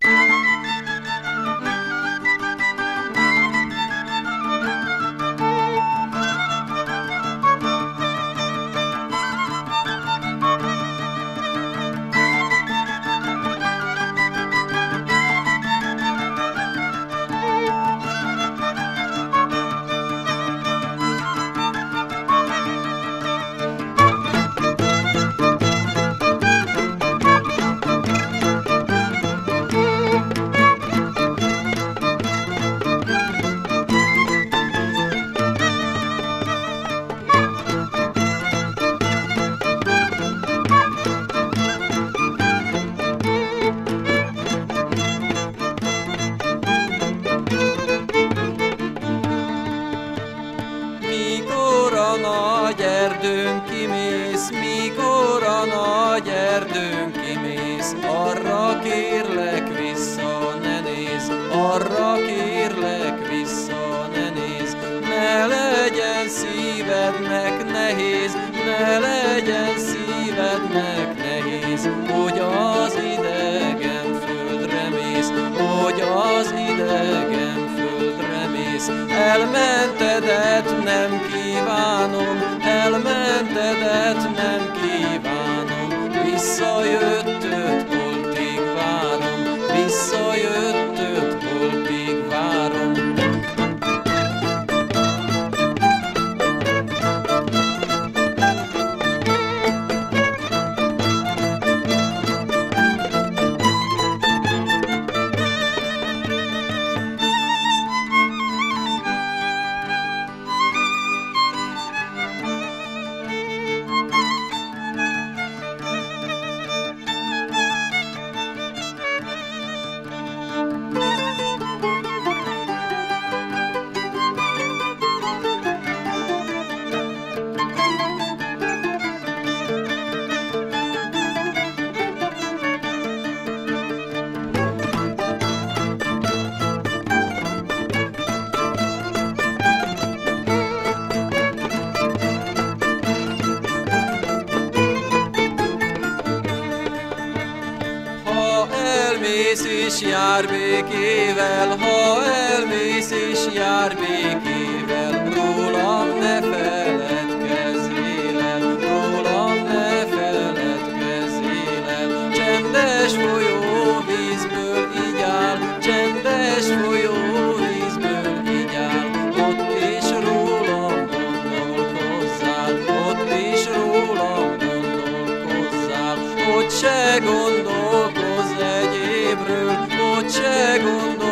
Mikor a nagy erdőn kimész, mikor a nagy erdőn kimész, arra kérlek vissza ne nézz, arra kérlek vissza ne nézz. Ne legyen szívednek nehéz, ne legyen szívednek nehéz, hogy az idegen földre mész, hogy az idegen földre mész. Elmentedet nem kívánom, elmentedet nem kívánom, visszajöttöd holtig várom, visszajöttöd holtig várom. Elmész és jár békével, ha elmész és jár békével, rólam ne feledkezzél el, rólam ne feledkezzél el. Csendes folyóvízből így áll, csendes folyóvízből így áll, ott is rólam gondolkozzál, ott is rólam gondolkozzál, ott se gondolkozz egyébről, ott se gondolkozz